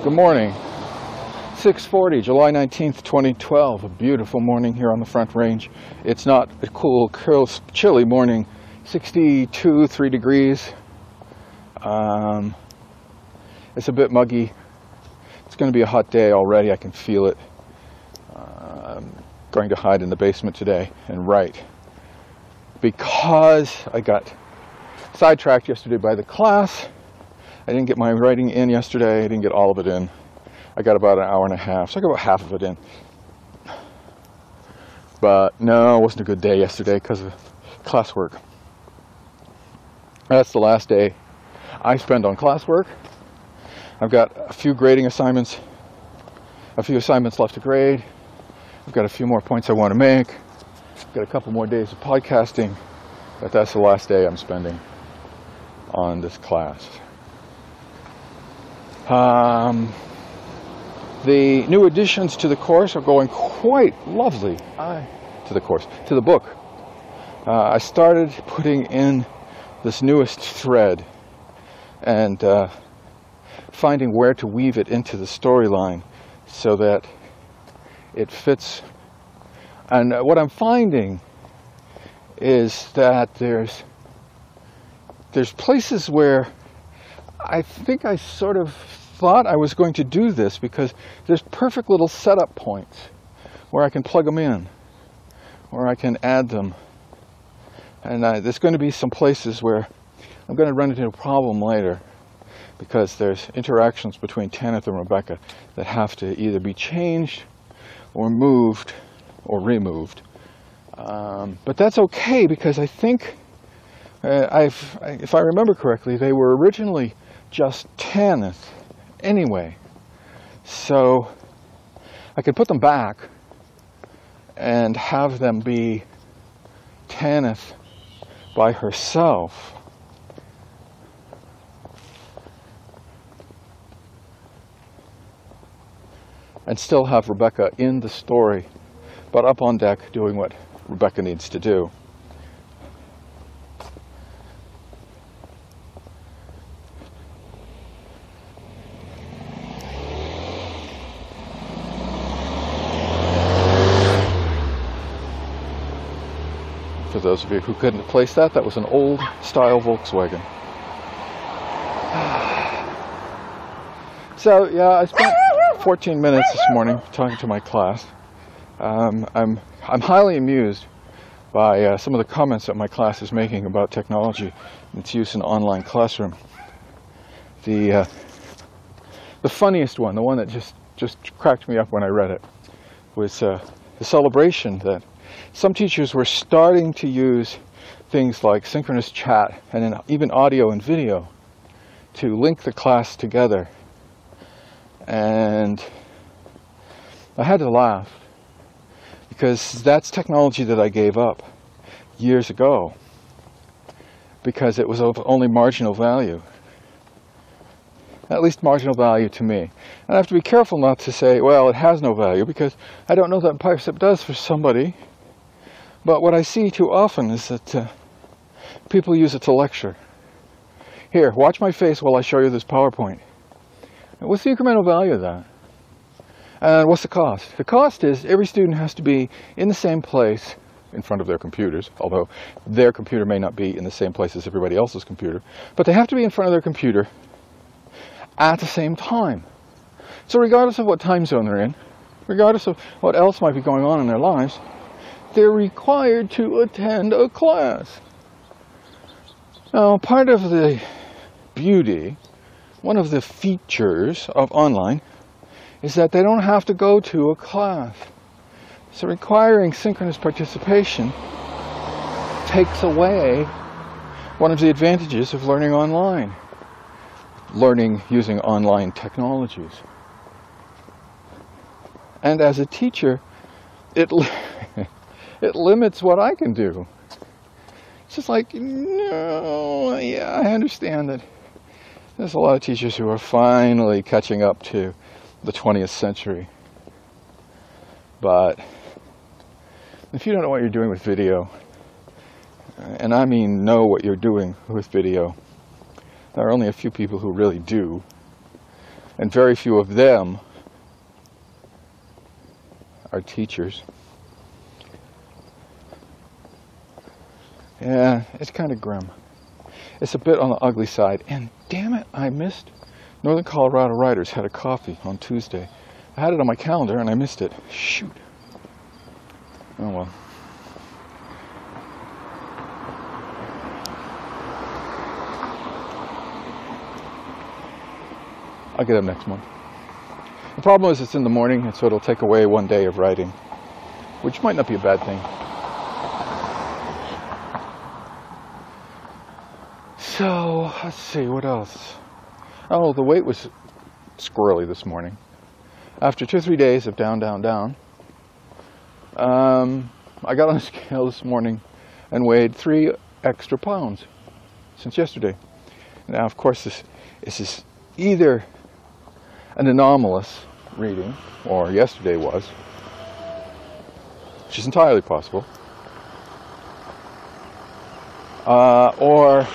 Good morning. 6:40, July 19th, 2012. A beautiful morning here on the Front Range. It's not a cool, chilly morning. 62, 3 degrees. It's a bit muggy. It's going to be a hot day already. I can feel it. I'm going to hide in the basement today and write. Because I got sidetracked yesterday by the class. I didn't get my writing in yesterday. I didn't get all of it in. I got about an hour and a half, so I got about half of it in. But no, it wasn't a good day yesterday because of classwork. That's the last day I spend on classwork. I've got a few grading assignments, a few assignments left to grade. I've got a few more points I want to make. I've got a couple more days of podcasting, but that's the last day I'm spending on this class. The new additions to the course are going quite lovely. To the book. I started putting in this newest thread and finding where to weave it into the storyline so that it fits. And what I'm finding is that there's places where I think I sort of thought I was going to do this because there's perfect little setup points where I can plug them in, where I can add them. And there's going to be some places where I'm going to run into a problem later because there's interactions between Tanith and Rebecca that have to either be changed or moved or removed. But that's okay because I think, if I remember correctly, they were originally just Tanith anyway. So I could put them back and have them be Tanith by herself. And still have Rebecca in the story, but up on deck doing what Rebecca needs to do. For those of you who couldn't place that, that was an old style Volkswagen. So yeah, I spent 14 minutes this morning talking to my class. I'm highly amused by some of the comments that my class is making about technology and its use in online classroom. The funniest one, the one that just cracked me up when I read it, was the celebration that some teachers were starting to use things like synchronous chat and then even audio and video to link the class together. And I had to laugh because that's technology that I gave up years ago because it was of only marginal value. At least marginal value to me. And I have to be careful not to say, well, it has no value, because I don't know that Pipestep does for somebody. But what I see too often is that people use it to lecture. Here, watch my face while I show you this PowerPoint. What's the incremental value of that? And what's the cost? The cost is every student has to be in the same place in front of their computers, although their computer may not be in the same place as everybody else's computer, but they have to be in front of their computer at the same time. So regardless of what time zone they're in, regardless of what else might be going on in their lives, they're required to attend a class. Now, part of the beauty, one of the features of online, is that they don't have to go to a class. So requiring synchronous participation takes away one of the advantages of learning online, learning using online technologies. And as a teacher, it limits what I can do. It's just like, no, yeah, I understand that there's a lot of teachers who are finally catching up to the 20th century. But if you don't know what you're doing with video, and I mean know what you're doing with video, there are only a few people who really do. and very few of them are teachers. Yeah, it's kind of grim. It's a bit on the ugly side, and damn it, I missed Northern Colorado Writers had a coffee on Tuesday. I had it on my calendar and I missed it. Shoot. Oh well. I'll get them next month. The problem is it's in the morning, and so it'll take away one day of writing, which might not be a bad thing. So, let's see, what else? Oh, the weight was squirrely this morning. After 2 or 3 days of down, down, down, I got on the scale this morning and weighed 3 extra pounds since yesterday. Now, of course, this is either an anomalous reading, or yesterday was, which is entirely possible, or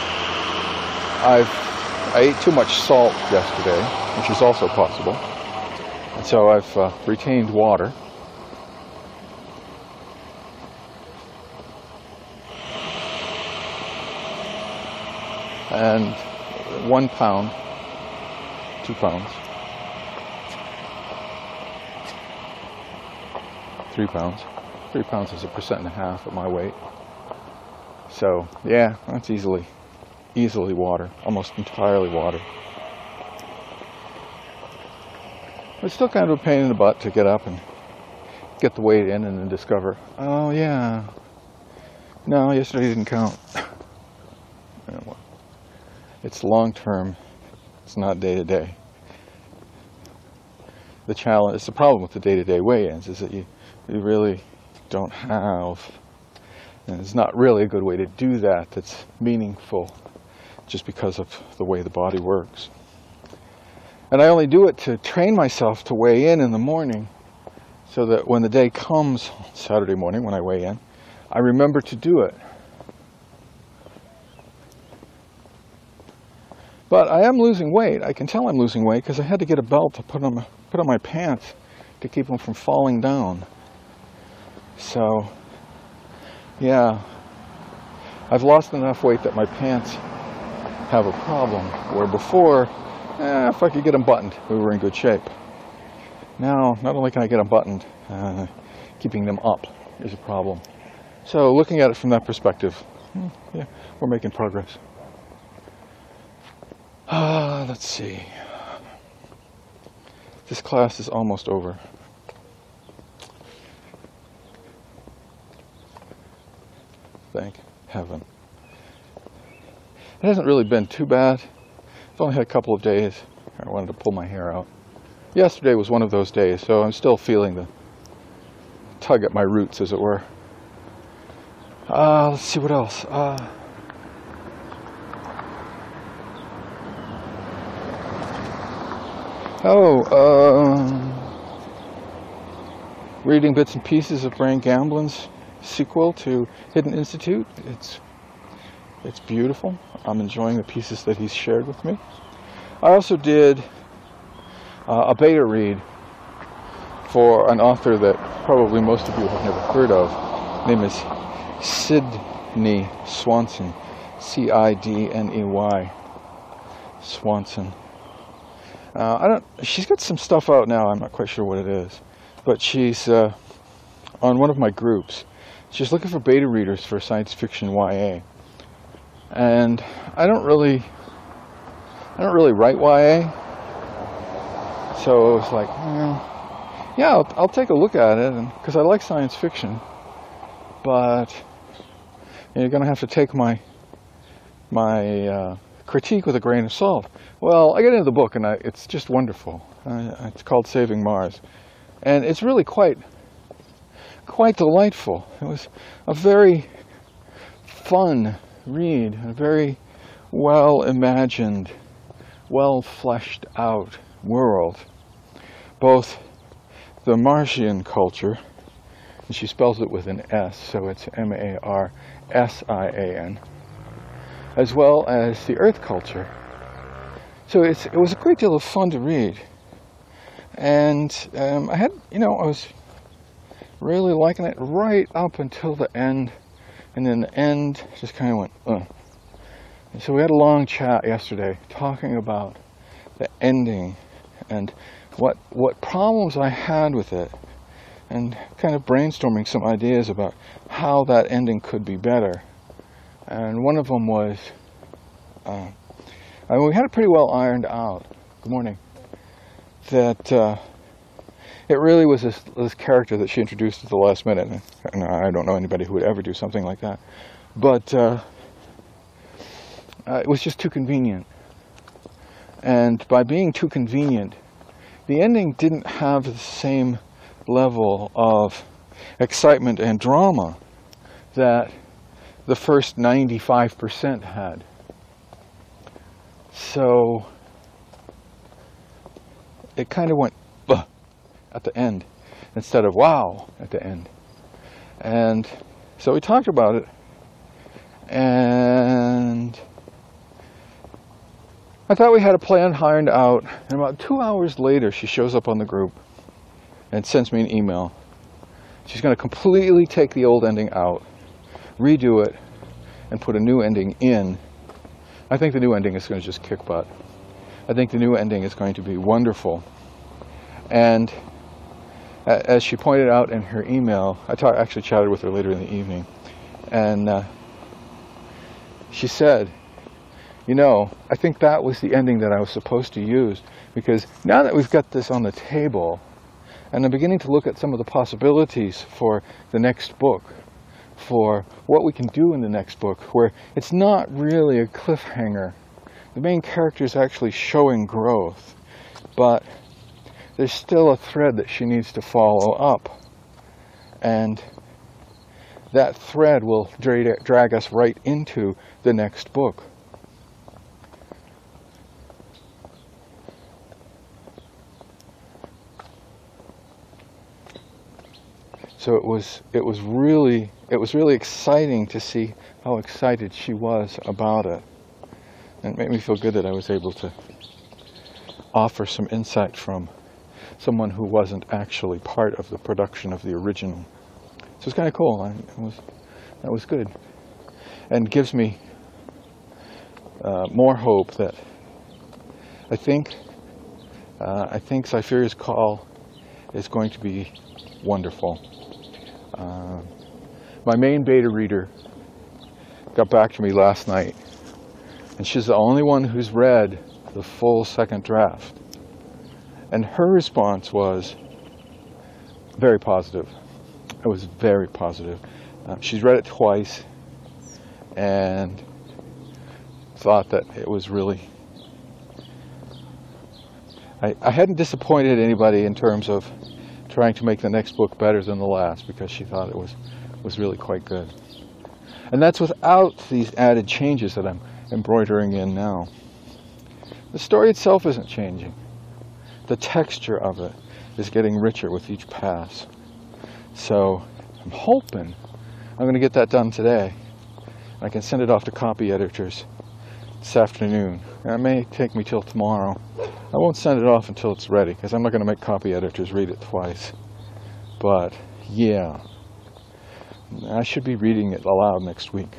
I ate too much salt yesterday, which is also possible, and so I've retained water. And 1 pound, 2 pounds, 3 pounds. 3 pounds is 1.5% of my weight. So yeah, that's easily water, almost entirely water. It's still kind of a pain in the butt to get up and get the weight in and then discover, oh yeah, no, yesterday didn't count. It's long term, it's not day to day. The challenge, it's the problem with the day-to-day weigh-ins is that you really don't have, and it's not really a good way to do that that's meaningful just because of the way the body works. And I only do it to train myself to weigh in the morning so that when the day comes, Saturday morning when I weigh in, I remember to do it. But I am losing weight. I can tell I'm losing weight because I had to get a belt to put on my pants to keep them from falling down. So, yeah, I've lost enough weight that my pants have a problem. Where before, if I could get them buttoned, we were in good shape. Now, not only can I get them buttoned, keeping them up is a problem. So, looking at it from that perspective, yeah, we're making progress. Let's see. This class is almost over. Thank heaven. It hasn't really been too bad. I've only had a couple of days. I wanted to pull my hair out. Yesterday was one of those days, so I'm still feeling the tug at my roots, as it were. Let's see what else. Reading bits and pieces of Brain Gamblin's sequel to Hidden Institute. It's beautiful. I'm enjoying the pieces that he's shared with me. I also did a beta read for an author that probably most of you have never heard of. His name is Sydney Swanson, Cidney Swanson. She's got some stuff out now, I'm not quite sure what it is, but she's on one of my groups. She's looking for beta readers for science fiction YA. And I don't really write YA. So it was like, yeah, I'll take a look at it, because I like science fiction. But you're going to have to take my critique with a grain of salt. Well, I get into the book, and it's just wonderful. It's called Saving Mars, and it's really quite delightful. It was a very fun read, a very well imagined, well fleshed out world. Both the Martian culture, and she spells it with an S, so it's Marsian, as well as the Earth culture. So it was a great deal of fun to read. And I was really liking it right up until the end. And then the end just kind of went, ugh. And so we had a long chat yesterday talking about the ending and what problems I had with it, and kind of brainstorming some ideas about how that ending could be better. And one of them was, we had it pretty well ironed out. Good morning. That it really was this character that she introduced at the last minute. And I don't know anybody who would ever do something like that. But it was just too convenient. And by being too convenient, the ending didn't have the same level of excitement and drama that the first 95% had. So it kind of went at the end instead of wow at the end. And so we talked about it, and I thought we had a plan ironed out, and about 2 hours later she shows up on the group and sends me an email. She's going to completely take the old ending out, redo it, and put a new ending in. I think the new ending is going to just kick butt. I think the new ending is going to be wonderful. And as she pointed out in her email, I actually chatted with her later in the evening, and she said, I think that was the ending that I was supposed to use, because now that we've got this on the table, and I'm beginning to look at some of the possibilities for the next book, for what we can do in the next book, where it's not really a cliffhanger. The main character is actually showing growth, but there's still a thread that she needs to follow up. And that thread will drag us right into the next book. So it was really exciting to see how excited she was about it. And it made me feel good that I was able to offer some insight from someone who wasn't actually part of the production of the original. So it's kind of cool. That was good, and gives me more hope that I think Cypheria's Call is going to be wonderful. My main beta reader got back to me last night, and she's the only one who's read the full second draft. And her response was very positive. It was very positive. She's read it twice and thought that it was really... I hadn't disappointed anybody in terms of trying to make the next book better than the last, because she thought it was really quite good. And that's without these added changes that I'm embroidering in now. The story itself isn't changing. The texture of it is getting richer with each pass. So I'm hoping I'm going to get that done today. I can send it off to copy editors this afternoon. And it may take me till tomorrow. I won't send it off until it's ready, because I'm not going to make copy editors read it twice. But yeah, I should be reading it aloud next week.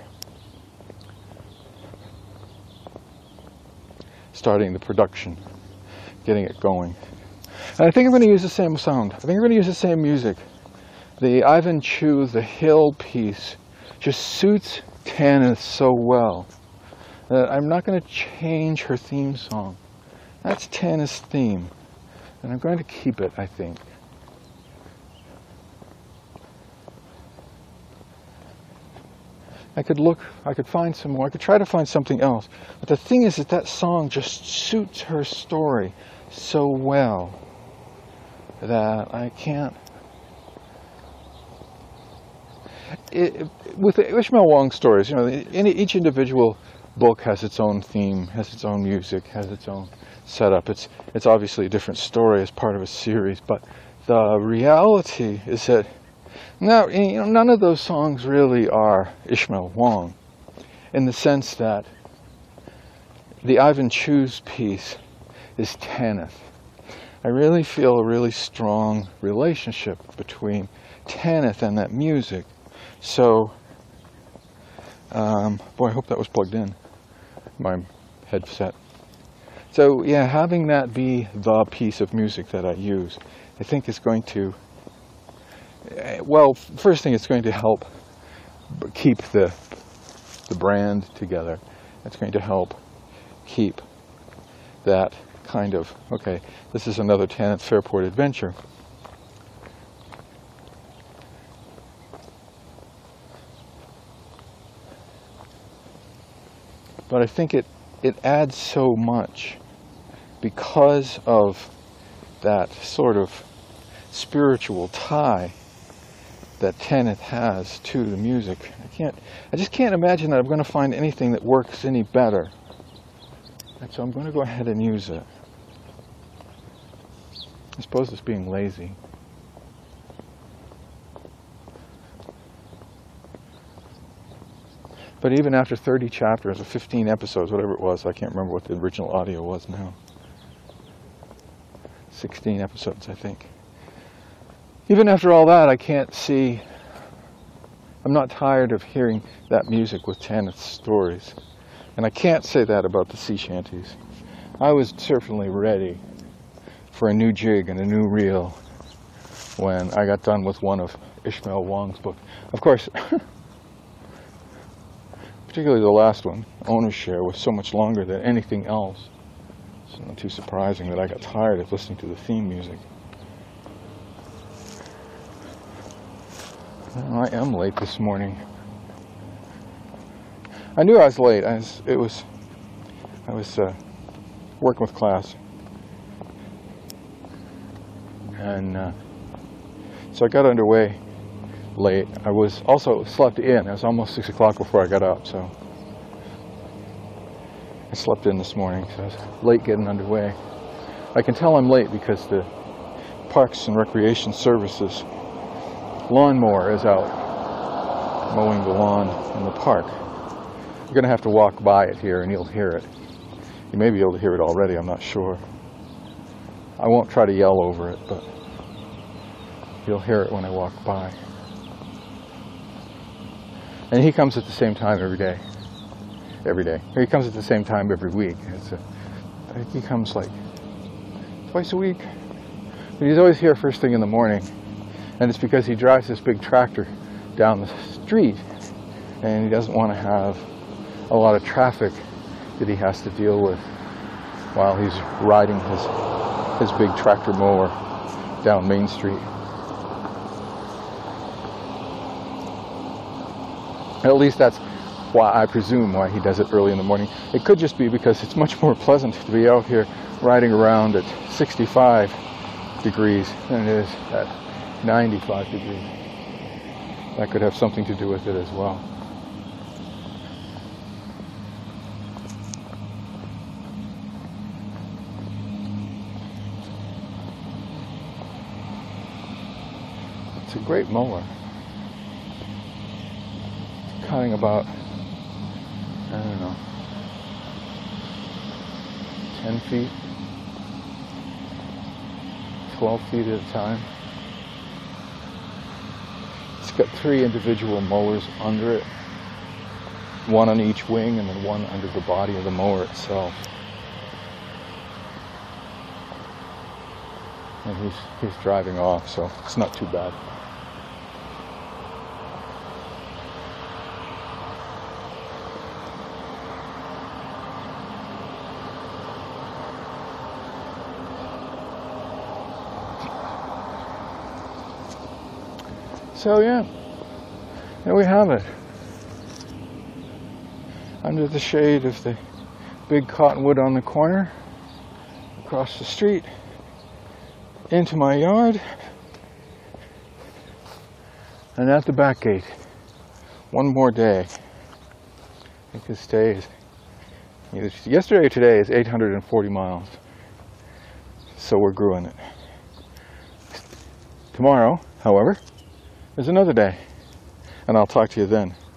Starting the production, getting it going. And I think I'm going to use the same sound. I think I'm going to use the same music. The Ivan Chu, the Hill piece, just suits Tanis so well that I'm not going to change her theme song. That's Tanis' theme, and I'm going to keep it, I think. I could find some more. I could try to find something else. But the thing is that song just suits her story so well that I can't. With the Ishmael Wong stories, each individual book has its own theme, has its own music, has its own setup. It's obviously a different story as part of a series, but the reality is that none of those songs really are Ishmael Wong, in the sense that the Ivan Chu's piece is Tanith. I really feel a really strong relationship between Tanith and that music. So, boy, I hope that was plugged in, my headset. So, yeah, having that be the piece of music that I use, I think is going to, well, first thing, it's going to help keep the brand together. It's going to help keep that kind of, okay, this is another Tanith Fairport adventure. But I think it adds so much because of that sort of spiritual tie that Tanith has to the music. I just can't imagine that I'm going to find anything that works any better. And so I'm going to go ahead and use it. I suppose it's being lazy. But even after 30 chapters or 15 episodes, whatever it was, I can't remember what the original audio was now. 16 episodes, I think. Even after all that, I can't see, I'm not tired of hearing that music with Tanith's stories. And I can't say that about the sea shanties. I was certainly ready for a new jig and a new reel when I got done with one of Ishmael Wong's books. Of course, particularly the last one, Owner's Share, was so much longer than anything else. It's not too surprising that I got tired of listening to the theme music. Well, I am late this morning. I knew I was late. I was working with class, and so I got underway late. I was also slept in. It was almost 6 o'clock before I got up, so I slept in this morning. So I was late getting underway. I can tell I'm late because the Parks and Recreation Services lawnmower is out mowing the lawn in the park. You're going to have to walk by it here and you'll hear it. You may be able to hear it already, I'm not sure. I won't try to yell over it, but you'll hear it when I walk by. And he comes at the same time every day. Every day. He comes at the same time every week. I think he comes like twice a week. But he's always here first thing in the morning. And it's because he drives this big tractor down the street and he doesn't want to have a lot of traffic that he has to deal with while he's riding his big tractor mower down Main Street. At least that's why, I presume, why he does it early in the morning. It could just be because it's much more pleasant to be out here riding around at 65 degrees than it is at 95 degrees. That could have something to do with it as well. It's a great mower. It's cutting about, I don't know, 10 feet, 12 feet at a time. It's got 3 individual mowers under it, one on each wing and then one under the body of the mower itself. And he's driving off, so it's not too bad. So yeah, there we have it. Under the shade of the big cottonwood on the corner, across the street, into my yard, and at the back gate. One more day. I think this day is, either yesterday or today is 840 miles. So we're growing it. Tomorrow, however, is another day, and I'll talk to you then.